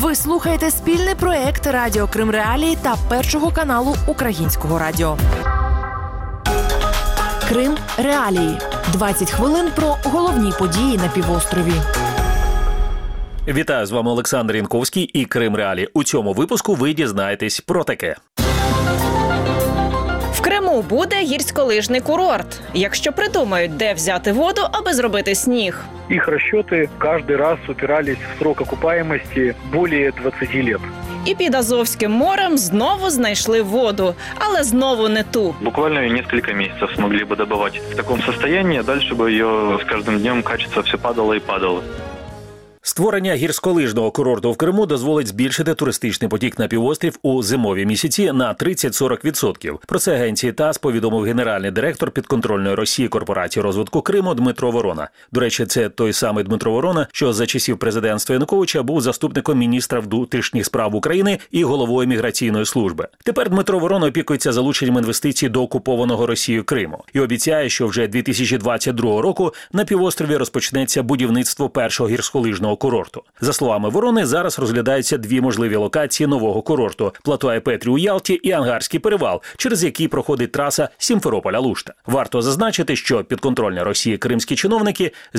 Ви слухаєте спільний проєкт Радіо Крим Реалії та Першого каналу Українського радіо. Крим Реалії. 20 хвилин про головні події на півострові. Вітаю, з вами Олександр Янковський і Крим Реалії. У цьому випуску ви дізнаєтесь про таке. В Криму буде гірськолижний курорт. Якщо придумають, де взяти воду, аби зробити сніг. Их расчеты каждый раз упирались в срок окупаемости более 20 лет. І під Азовським морем знову знайшли воду, але знову не ту. Буквально ее несколько месяцев смогли бы добывать в таком состоянии, а дальше бы ее с каждым днем качество все падало и падало. Створення гірськолижного курорту в Криму дозволить збільшити туристичний потік на півострів у зимові місяці на 30-40%. Про це агенції ТАСС повідомив генеральний директор підконтрольної Росії корпорації розвитку Криму Дмитро Ворона. До речі, це той самий Дмитро Ворона, що за часів президентства Януковича був заступником міністра внутрішніх справ України і головою міграційної служби. Тепер Дмитро Ворона опікується залученням інвестицій до окупованого Росією Криму і обіцяє, що вже 2022 року на півострові розпочнеться будівництво першого гірськолижного курорту. За словами Ворони, зараз розглядаються дві можливі локації нового курорту – плато Айпетрі у Ялті і Ангарський перевал, через який проходить траса Сімферополь-Алушта. Варто зазначити, що підконтрольні Росії кримські чиновники з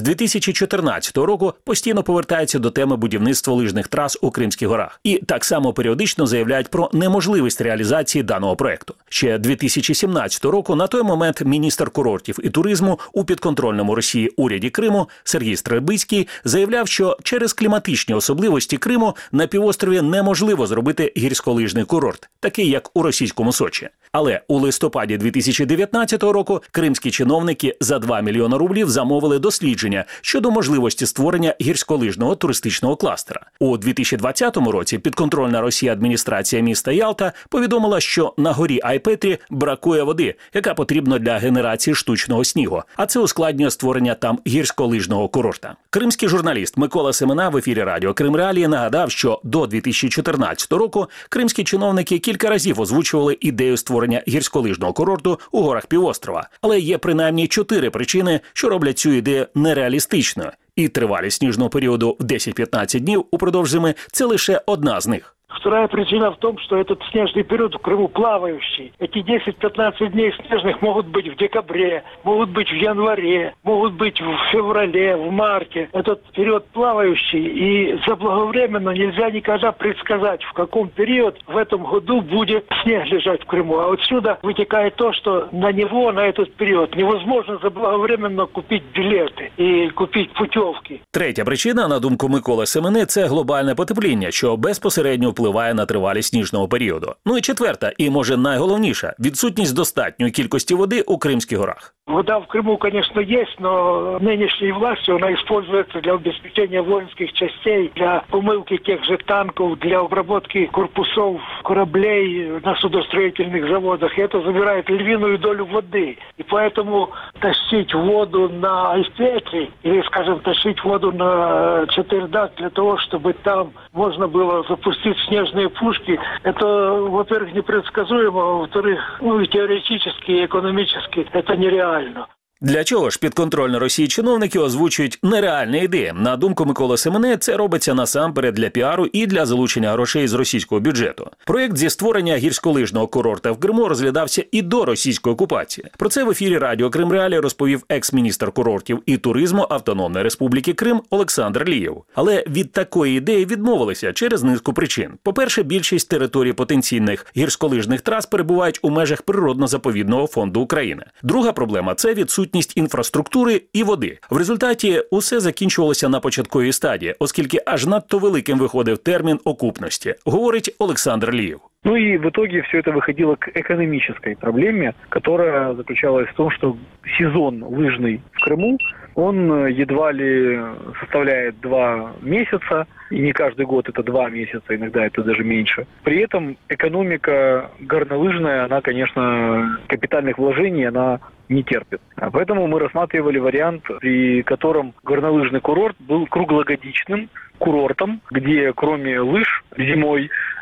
2014 року постійно повертаються до теми будівництва лижних трас у Кримських горах. І так само періодично заявляють про неможливість реалізації даного проекту. Ще 2017 року на той момент міністр курортів і туризму у підконтрольному Росії уряді Криму Сергій Стрельбицький заявляв, що через кліматичні особливості Криму на півострові неможливо зробити гірськолижний курорт, такий як у російському Сочі. Але у листопаді 2019 року кримські чиновники за 2 мільйони рублів замовили дослідження щодо можливості створення гірськолижного туристичного кластера. У 2020 році підконтрольна Росії адміністрація міста Ялта повідомила, що на горі Айпетрі бракує води, яка потрібна для генерації штучного снігу, а це ускладнює створення там гірськолижного курорта. Кримський журналіст Микола Семена в ефірі Радіо Крим Реалії нагадав, що до 2014 року кримські чиновники кілька разів озвучували ідею створення гірськолижного курорту у горах півострова. Але є принаймні 4 причини, що роблять цю ідею нереалістичною. І тривалість сніжного періоду в 10-15 днів упродовж зими – це лише одна з них. Вторая причина в том, что этот снежный период в Крыму плавающий. Эти 10-15 дней снежных могут быть в декабре, могут быть в январе, могут быть в феврале, в марте. Этот период плавающий, и заблаговременно нельзя никогда предсказать, в каком период в этом году будет снег лежать в Крыму. А отсюда вытекает то, что на него, на этот период, невозможно заблаговременно купить билеты и купить путевки. Третя причина, на думку Миколи Семени, це глобальне потепління, що безпосередньо впливає на тривалість сніжного періоду. Ну і четверта, і може найголовніша – відсутність достатньої кількості води у Кримських горах. Вода в Крыму, конечно, есть, но нынешней властью она используется для обеспечения воинских частей, для помывки тех же танков, для обработки корпусов кораблей на судостроительных заводах. И это забирает львиную долю воды. И поэтому тащить воду на Айпетри, или, скажем, тащить воду на Чатырдак для того, чтобы там можно было запустить снежные пушки, это, во-первых, непредсказуемо, а во-вторых, теоретически и экономически это нереально. Для чого ж підконтрольні Росії чиновники озвучують нереальні ідеї? На думку Миколи Семени, це робиться насамперед для піару і для залучення грошей з російського бюджету. Проєкт зі створення гірськолижного курорта в Криму розглядався і до російської окупації. Про це в ефірі Радіо Крим Реалії розповів екс-міністр курортів і туризму Автономної Республіки Крим Олександр Лієв. Але від такої ідеї відмовилися через низку причин. По-перше, більшість територій потенційних гірськолижних трас перебувають у межах природно-заповідного фонду України. Друга проблема – це відсутність інфраструктури і води. В результаті усе закінчувалося на початковій стадії, оскільки аж надто великим виходив термін окупності, говорить Олександр Лієв. Ну и в итоге все это выходило к экономической проблеме, которая заключалась в том, что сезон лыжный в Крыму, он едва ли составляет 2 месяца, и не каждый год это 2 месяца, иногда это даже меньше. При этом экономика горнолыжная, она, конечно, капитальных вложений, она не терпит. Поэтому мы рассматривали вариант, при котором горнолыжный курорт был круглогодичным курортом, где кроме лыж зимой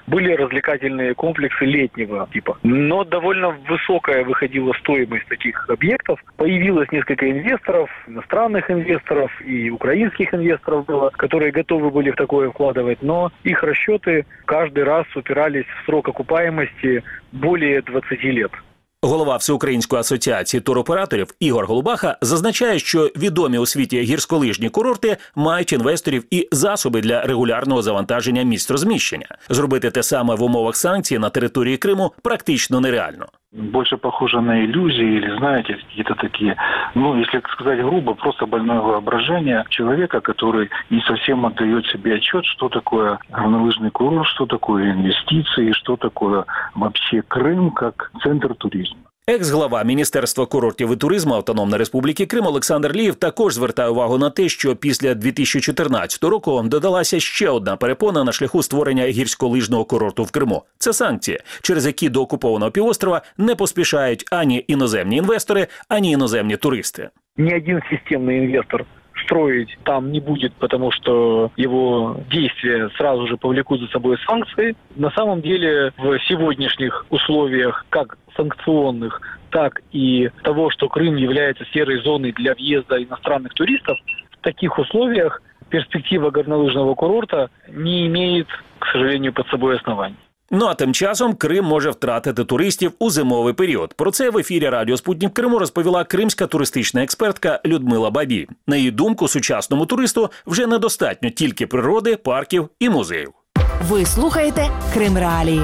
были развлекательные комплексы летнего типа. Но довольно высокая выходила стоимость таких объектов. Появилось несколько инвесторов, иностранных инвесторов и украинских инвесторов было, которые готовы были в такое вкладывать, но их расчеты каждый раз упирались в срок окупаемости более 20 лет. Голова Всеукраїнської асоціації туроператорів Ігор Голубаха зазначає, що відомі у світі гірськолижні курорти мають інвесторів і засоби для регулярного завантаження місць розміщення. Зробити те саме в умовах санкцій на території Криму практично нереально. Больше похоже на иллюзии или, знаете, какие-то такие, если сказать грубо, просто больное воображение человека, который не совсем отдает себе отчет, что такое горнолыжный курорт, что такое инвестиции, что такое вообще Крым как центр туризма. Екс-глава Міністерства курортів і туризму Автономної Республіки Крим Олександр Лієв також звертає увагу на те, що після 2014 року додалася ще одна перепона на шляху створення гірськолижного курорту в Криму. Це санкції, через які до окупованого півострова не поспішають ані іноземні інвестори, ані іноземні туристи. Ни один системный инвестор строить там не будет, потому что его действия сразу же повлекут за собой санкции. На самом деле в сегодняшних условиях, как санкционных, так и того, что Крым является серой зоной для въезда иностранных туристов, в таких условиях перспектива горнолыжного курорта не имеет, к сожалению, под собой оснований. Ну а тим часом Крим може втратити туристів у зимовий період. Про це в ефірі Радіо Спутник Криму розповіла кримська туристична експертка Людмила Бабій. На її думку, сучасному туристу вже недостатньо тільки природи, парків і музеїв. Ви слухаєте Крим Реалії.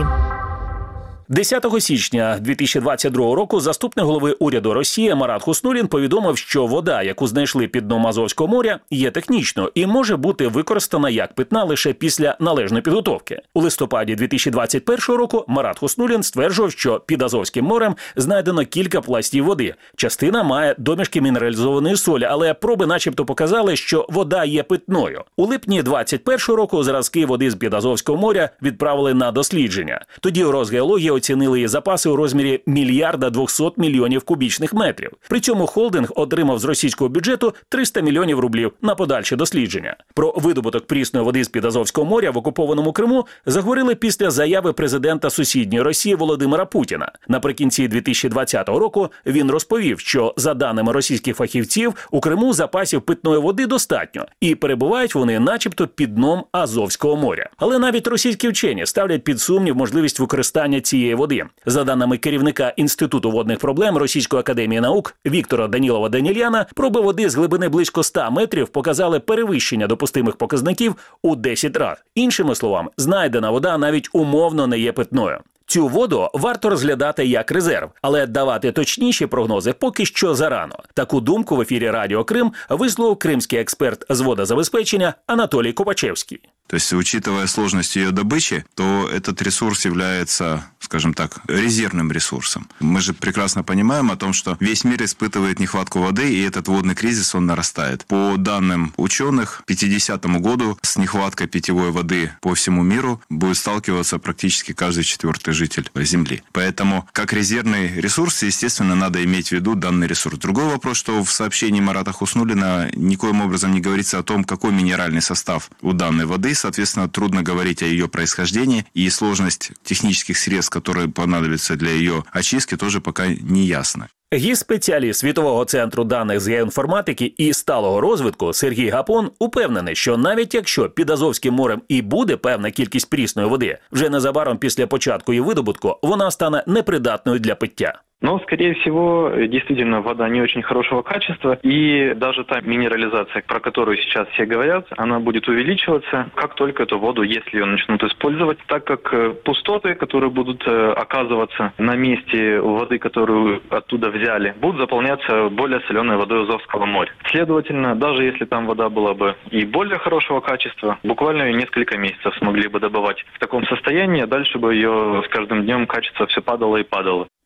10 січня 2022 року заступник голови уряду Росії Марат Хуснуллін повідомив, що вода, яку знайшли під дном Азовського моря, є технічною і може бути використана як питна лише після належної підготовки. У листопаді 2021 року Марат Хуснуллін стверджував, що під Азовським морем знайдено кілька пластів води. Частина має домішки мінералізованої солі, але проби начебто показали, що вода є питною. У липні 2021 року зразки води з-під Азовського моря відправили на дослідження. Тоді у Росгеології оцінили її запаси у розмірі 1 200 000 000 кубічних метрів. При цьому холдинг отримав з російського бюджету 300 мільйонів рублів на подальші дослідження. Про видобуток прісної води з-під Азовського моря в окупованому Криму заговорили після заяви президента сусідньої Росії Володимира Путіна. Наприкінці 2020 року він розповів, що за даними російських фахівців у Криму запасів питної води достатньо і перебувають вони начебто під дном Азовського моря. Але навіть російські вчені ставлять під сумнів можливість використання цієї води. За даними керівника Інституту водних проблем Російської академії наук Віктора Данілова-Данільяна, проби води з глибини близько 100 метрів показали перевищення допустимих показників у 10 разів. Іншими словами, знайдена вода навіть умовно не є питною. Цю воду варто розглядати як резерв, але давати точніші прогнози поки що зарано. Таку думку в ефірі Радіо Крим висловив кримський експерт з водозабезпечення Анатолій Копачевський. То есть, учитывая сложность ее добычи, то этот ресурс является, скажем так, резервным ресурсом. Мы же прекрасно понимаем о том, что весь мир испытывает нехватку воды, и этот водный кризис, он нарастает. По данным ученых, к 50 году с нехваткой питьевой воды по всему миру будет сталкиваться практически каждый 4-й житель Земли. Поэтому, как резервный ресурс, естественно, надо иметь в виду данный ресурс. Другой вопрос, что в сообщении Марата Хуснуллина никоим образом не говорится о том, какой минеральный состав у данной воды. Соответственно, трудно говорить о ее происхождении, и сложность технических средств, которые понадобятся для ее очистки, тоже пока не ясна. Гіс-спеціаліст Світового центру даних з геоінформатики і сталого розвитку Сергій Гапон упевнений, що навіть якщо під Азовським морем і буде певна кількість прісної води, вже незабаром після початку її видобутку вона стане непридатною для пиття. Но, скорее всего, действительно, вода не очень хорошего качества, и даже та минерализация, про которую сейчас все говорят, она будет увеличиваться, как только эту воду, если ее начнут использовать, так как пустоты, которые будут оказываться на месте воды, которую оттуда взяли, будут заполняться более соленой водой Азовского моря. Следовательно, даже если там вода была бы и более хорошего качества, буквально несколько месяцев смогли бы добывать в таком состоянии, а дальше бы ее с каждым днем качество все падало и падало.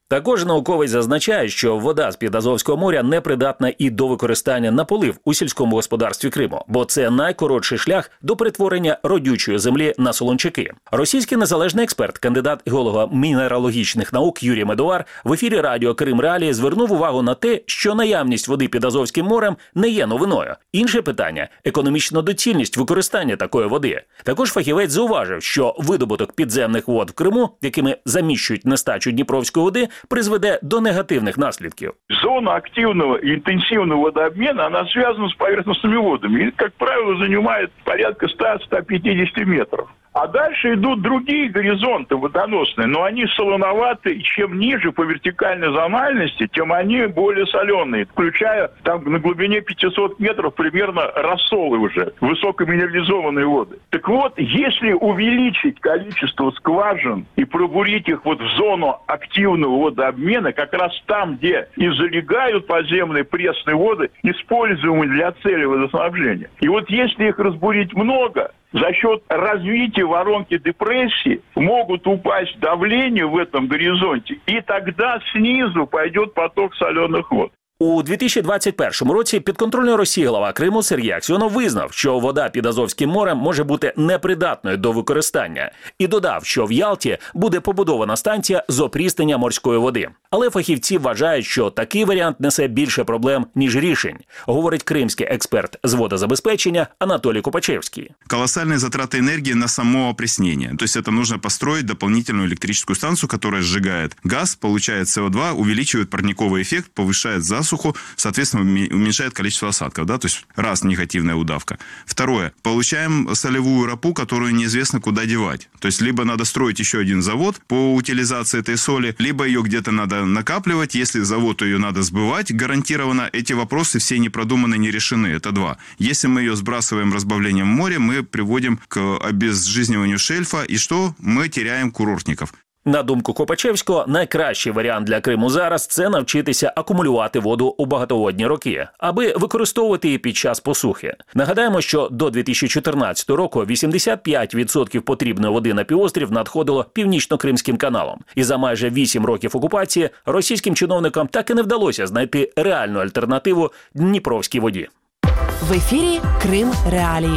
Також науковець зазначає, що вода з-під Азовського моря непридатна і до використання на полив у сільському господарстві Криму, бо це найкоротший шлях до перетворення родючої землі на солончаки. Російський незалежний експерт, кандидат геолого-мінералогічних наук Юрій Медовар в ефірі радіо Крим Реалії звернув увагу на те, що наявність води під Азовським морем не є новиною. Інше питання – економічна доцільність використання такої води. Також фахівець зауважив, що видобуток підземних вод в Криму, якими заміщують нестачу дніпровської води, призведе до негативных наследків. Зона активного и интенсивного водообмена, она связана с поверхностными водами. И, как правило, занимает порядка 100-150 метров. А дальше идут другие горизонты водоносные, но они солоноваты, и чем ниже по вертикальной зональности, тем они более соленые, включая там на глубине 500 метров примерно рассолы уже, высокоминерализованные воды. Так вот, если увеличить количество скважин и пробурить их вот в зону активного водообмена, как раз там, где и залегают подземные пресные воды, используемые для цели водоснабжения. И вот если их разбурить много, за счет развития воронки депрессии могут упасть давление в этом горизонте, и тогда снизу пойдет поток соленых вод. У 2021 році підконтрольний Росії глава Криму Сергій Аксьонов визнав, що вода під Азовським морем може бути непридатною до використання, і додав, що в Ялті буде побудована станція з опріснення морської води. Але фахівці вважають, що такий варіант несе більше проблем, ніж рішень, говорить кримський експерт з водозабезпечення Анатолій Купачевський. Колоссальные затраты энергии на само опреснение. То есть это нужно построить дополнительную электрическую станцию, которая сжигает газ, получает СО2, увеличивает парниковый эффект, повышает засуху, соответственно, уменьшает количество осадков. Да? То есть раз негативная удавка. Второе. Получаем солевую ропу, которую неизвестно куда девать. То есть либо надо строить еще один завод по утилизации этой соли, либо ее где-то надо накапливать. Если завод ее надо сбывать гарантированно, эти вопросы все не продуманы, не решены. Это два. Если мы ее сбрасываем разбавлением в море, мы приводим к обезжизниванию шельфа, и что? Мы теряем курортников. На думку Копачевського, найкращий варіант для Криму зараз – це навчитися акумулювати воду у багатоводні роки, аби використовувати її під час посухи. Нагадаємо, що до 2014 року 85% потрібної води на півострів надходило Північно-Кримським каналом. І за майже 8 років окупації російським чиновникам так і не вдалося знайти реальну альтернативу Дніпровській воді. В ефірі Крим Реалії.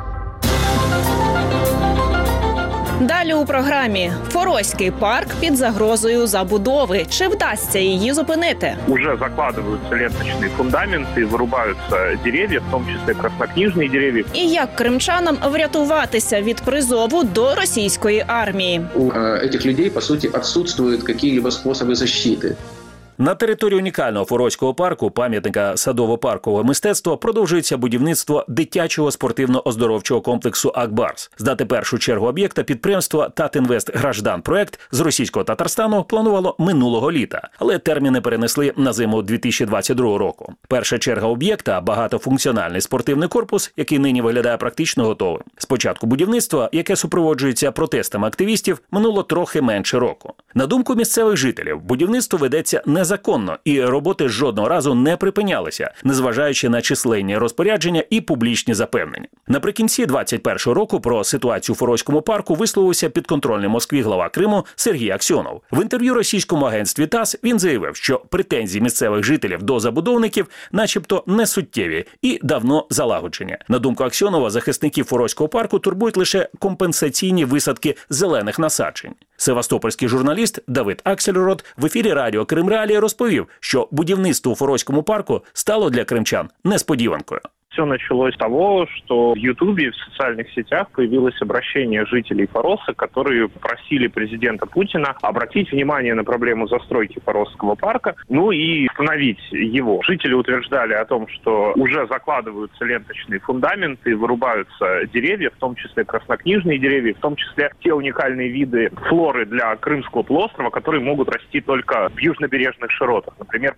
Далі у програмі. Форозький парк під загрозою забудови. Чи вдасться її зупинити? Уже закладываются ленточные фундаменты, вырубаются деревья, в том числе краснокнижные деревья. І як кримчанам врятуватися від призову до російської армії? У этих людей, по сути, отсутствуют какие-либо способы защиты. На території унікального Форозького парку, пам'ятника садово-паркового мистецтва, продовжується будівництво дитячого спортивно-оздоровчого комплексу «Акбарс». Здати першу чергу об'єкта підприємство «Татінвест Граждан Проект» з російського Татарстану планувало минулого літа, але терміни перенесли на зиму 2022 року. Перша черга об'єкта – багатофункціональний спортивний корпус, який нині виглядає практично готовим. Спочатку будівництва, яке супроводжується протестами активістів, минуло трохи менше року. На думку місцевих жителів, будівництво ведеться незаконно, і роботи жодного разу не припинялися, незважаючи на численні розпорядження і публічні запевнення. Наприкінці 2021 року про ситуацію у Форозькому парку висловився підконтрольний Москві глава Криму Сергій Аксьонов. В інтерв'ю російському агентстві ТАСС він заявив, що претензії місцевих жителів до забудовників начебто не суттєві і давно залагоджені. На думку Аксьонова, захисників Форозького парку турбують лише компенсаційні висадки зелених насаджень. Севастопольський журналіст Давид Аксельрод в ефірі радіо Крим Реалії розповів, що будівництво у Форозькому парку стало для кримчан несподіванкою. Все началось с того, что в Ютубе, в социальных сетях появилось обращение жителей Фороса, которые просили президента Путина обратить внимание на проблему застройки Форосского парка, ну и остановить его. Жители утверждали о том, что уже закладываются ленточные фундаменты, вырубаются деревья, в том числе краснокнижные деревья, в том числе те уникальные виды флоры для Крымского полуострова, которые могут расти только в южнобережных широтах, например, пальмы.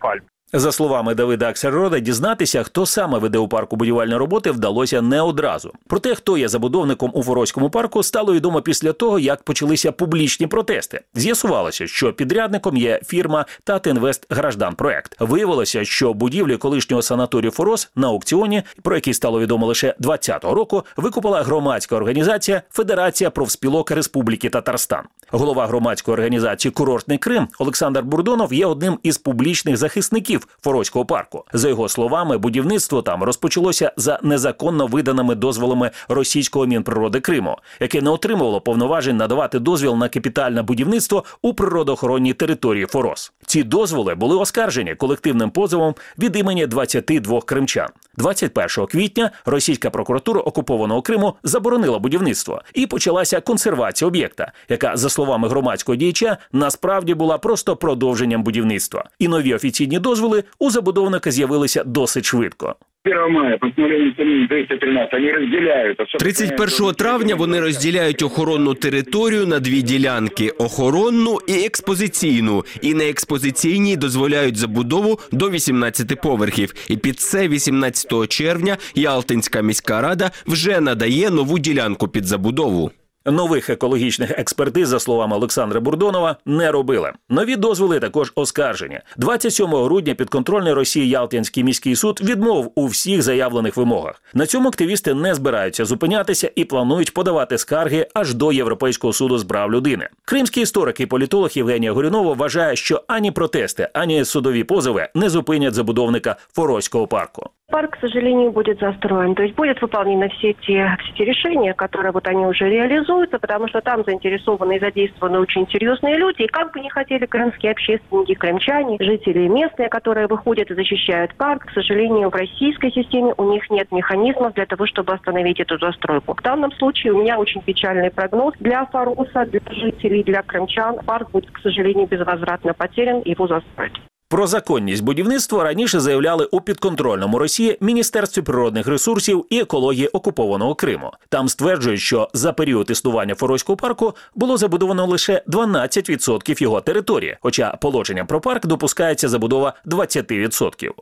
За словами Давида Аксельрода, дізнатися, хто саме веде у парку будівельні роботи, вдалося не одразу. Проте, хто є забудовником у Форозькому парку, стало відомо після того, як почалися публічні протести. З'ясувалося, що підрядником є фірма Татінвестгражданпроект. Виявилося, що будівлі колишнього санаторію «Фороз» на аукціоні, про який стало відомо лише 2020 року, викупила громадська організація Федерація профспілок Республіки Татарстан. Голова громадської організації «Курортний Крим» Олександр Бурдонов є одним із публічних захисників Форозького парку. За його словами, будівництво там розпочалося за незаконно виданими дозволами російського Мінприроди Криму, яке не отримувало повноважень надавати дозвіл на капітальне будівництво у природоохоронній території Фороз. Ці дозволи були оскаржені колективним позовом від імені 22 кримчан. 21 квітня російська прокуратура окупованого Криму заборонила будівництво і почалася консервація об'єкта, яка, за словами громадського діяча, насправді була просто продовженням будівництва. І нові офіційні дозволи у забудовника з'явилися досить швидко. 31 травня вони розділяють охоронну територію на дві ділянки – охоронну і експозиційну. І на експозиційній дозволяють забудову до 18 поверхів. І під це 18 червня Ялтинська міська рада вже надає нову ділянку під забудову. Нових екологічних експертиз, за словами Олександра Бурдонова, не робили. Нові дозволи також оскаржені. 27 грудня підконтрольний Росії Ялтинський міський суд відмовив у всіх заявлених вимогах. На цьому активісти не збираються зупинятися і планують подавати скарги аж до Європейського суду з прав людини. Кримський історик і політолог Євгенія Горюнова вважає, що ані протести, ані судові позови не зупинять забудовника Форозького парку. Парк, к сожалению, будет застроен. То есть будет выполнены все те решения, которые они уже реализуются, потому что там заинтересованы и задействованы очень серьезные люди. И как бы не хотели крымские общественники, крымчане, жители местные, которые выходят и защищают парк, к сожалению, в российской системе у них нет механизмов для того, чтобы остановить эту застройку. В данном случае у меня очень печальный прогноз. Для Фороза, для жителей, для крымчан парк будет, к сожалению, безвозвратно потерян, его застроить. Про законність будівництва раніше заявляли у підконтрольному Росії Міністерстві природних ресурсів і екології окупованого Криму. Там стверджують, що за період існування Форозького парку було забудовано лише 12% його території, хоча положенням про парк допускається забудова 20%.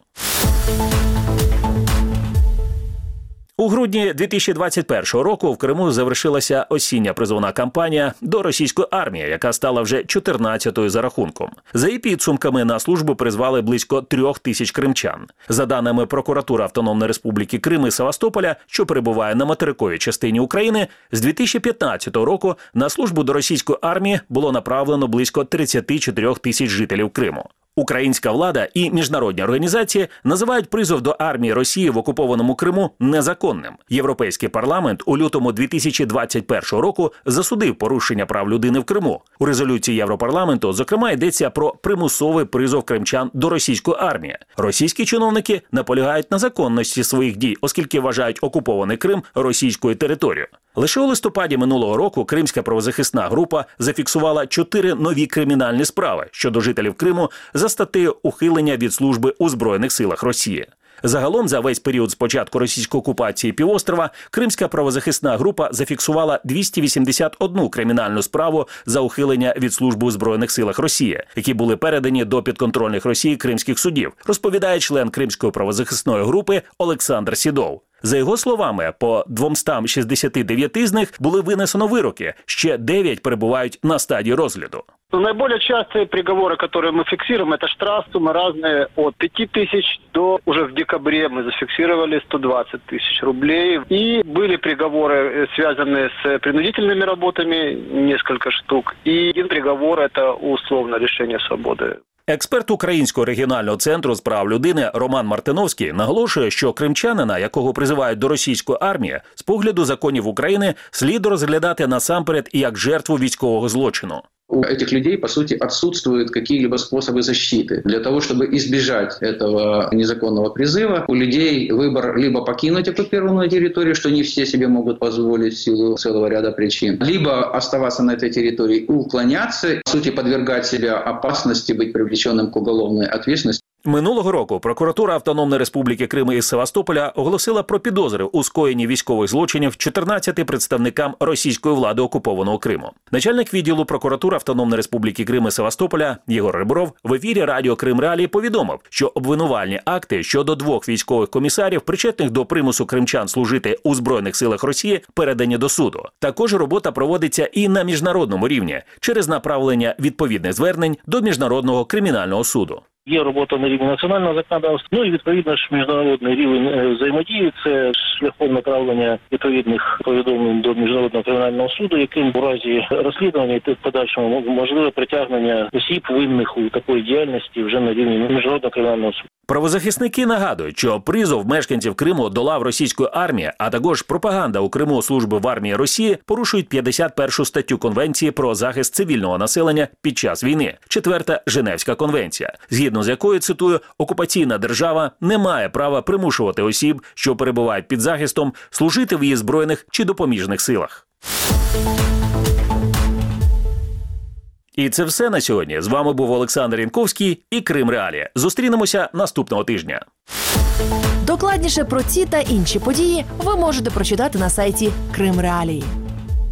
У грудні 2021 року в Криму завершилася осіння призовна кампанія до російської армії, яка стала вже 14-ю за рахунком. За її підсумками на службу призвали близько 3000 кримчан. За даними прокуратури Автономної Республіки Крим і Севастополя, що перебуває на материковій частині України, з 2015 року на службу до російської армії було направлено близько 34 тисяч жителів Криму. Українська влада і міжнародні організації називають призов до армії Росії в окупованому Криму незаконним. Європейський парламент у лютому 2021 року засудив порушення прав людини в Криму. У резолюції Європарламенту, зокрема, йдеться про примусовий призов кримчан до російської армії. Російські чиновники наполягають на законності своїх дій, оскільки вважають окупований Крим російською територією. Лише у листопаді минулого року Кримська правозахисна група зафіксувала 4 нові кримінальні справи щодо жителів Криму за статтею ухилення від служби у Збройних силах Росії. Загалом за весь період з початку російської окупації півострова Кримська правозахисна група зафіксувала 281 кримінальну справу за ухилення від служби у Збройних силах Росії, які були передані до підконтрольних Росії кримських судів, розповідає член Кримської правозахисної групи Олександр Сідов. За його словами, по 269 з них були винесено вироки, ще 9 перебувають на стадії розгляду. Наиболее частые приговоры, которые мы фиксируем, это штраф, суммы разные от 5000 до, уже в декабре мы зафиксировали 120 тысяч рублей. И были приговоры, связанные с принудительными работами, несколько штук. И один приговор – это условное лишение свободы. Експерт Українського регіонального центру з прав людини Роман Мартиновський наголошує, що кримчанина, якого призивають до російської армії, з погляду законів України слід розглядати насамперед як жертву військового злочину. У этих людей, по сути, отсутствуют какие-либо способы защиты. Для того, чтобы избежать этого незаконного призыва, у людей выбор либо покинуть оккупированную территорию, что не все себе могут позволить в силу целого ряда причин, либо оставаться на этой территории и уклоняться, по сути, подвергать себя опасности быть привлеченным к уголовной ответственности. Минулого року прокуратура Автономної Республіки Крим із Севастополя оголосила про підозри у скоєнні військових злочинів 14 представникам російської влади окупованого Криму. Начальник відділу прокуратури Автономної Республіки Крим і Севастополя Єгор Ребров в ефірі радіо Крим Реалії повідомив, що обвинувальні акти щодо 2 військових комісарів, причетних до примусу кримчан служити у Збройних силах Росії, передані до суду. Також робота проводиться і на міжнародному рівні через направлення відповідних звернень до Міжнародного кримінального суду. Є робота на рівні національного законодавства, і відповідно ж міжнародний рівень взаємодії – це шляхом направлення відповідних повідомлень до Міжнародного кримінального суду, яким у разі розслідування і в подальшому можливе притягнення осіб винних у такої діяльності вже на рівні Міжнародного кримінального суду. Правозахисники нагадують, що призов мешканців Криму до лав російської армії, а також пропаганда у Криму служби в армії Росії порушують 51 статтю Конвенції про захист цивільного населення під час війни, 4-та Женевська конвенція, згідно з якою, цитую, окупаційна держава не має права примушувати осіб, що перебувають під захистом, служити в її збройних чи допоміжних силах. І це все на сьогодні. З вами був Олександр Янковський і Крим Реалії. Зустрінемося наступного тижня. Докладніше про ці та інші події ви можете прочитати на сайті Крим Реалії.